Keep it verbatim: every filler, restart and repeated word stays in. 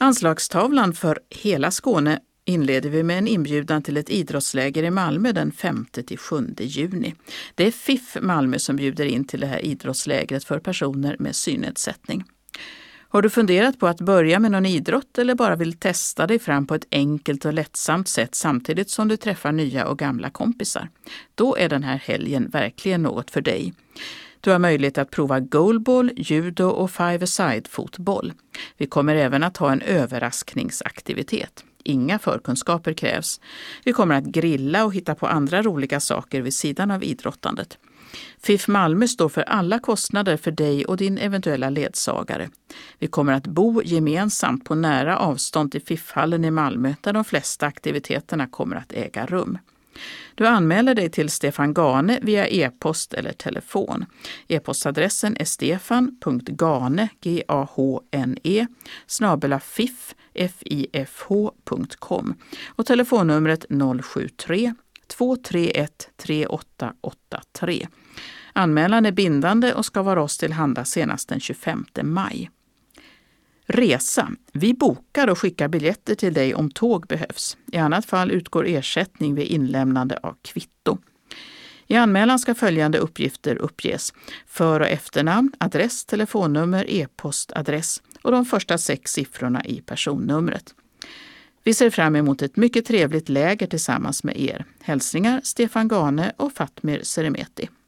Anslagstavlan för hela Skåne inleder vi med en inbjudan till ett idrottsläger i Malmö den femte till sjunde juni. Det är F I F Malmö som bjuder in till det här idrottslägret för personer med synnedsättning. Har du funderat på att börja med någon idrott eller bara vill testa dig fram på ett enkelt och lättsamt sätt samtidigt som du träffar nya och gamla kompisar? Då är den här helgen verkligen något för dig. Du har möjlighet att prova goalball, judo och five-a-side-fotboll. Vi kommer även att ha en överraskningsaktivitet. Inga förkunskaper krävs. Vi kommer att grilla och hitta på andra roliga saker vid sidan av idrottandet. F I F Malmö står för alla kostnader för dig och din eventuella ledsagare. Vi kommer att bo gemensamt på nära avstånd till F I F-hallen i Malmö där de flesta aktiviteterna kommer att äga rum. Du anmäler dig till Stefan Gane via e-post eller telefon. E-postadressen är stefan punkt gane, G A H N E, snabel-a fif, F I F H punkt com och telefonnumret noll sju tre, två tre ett, tre åtta åtta tre. Anmälan är bindande och ska vara oss till handa senast den tjugofemte maj. Resa. Vi bokar och skickar biljetter till dig om tåg behövs. I annat fall utgår ersättning vid inlämnande av kvitto. I anmälan ska följande uppgifter uppges: för- och efternamn, adress, telefonnummer, e-postadress och de första sex siffrorna i personnumret. Vi ser fram emot ett mycket trevligt läger tillsammans med er. Hälsningar Stefan Gane och Fatmir Seremeti.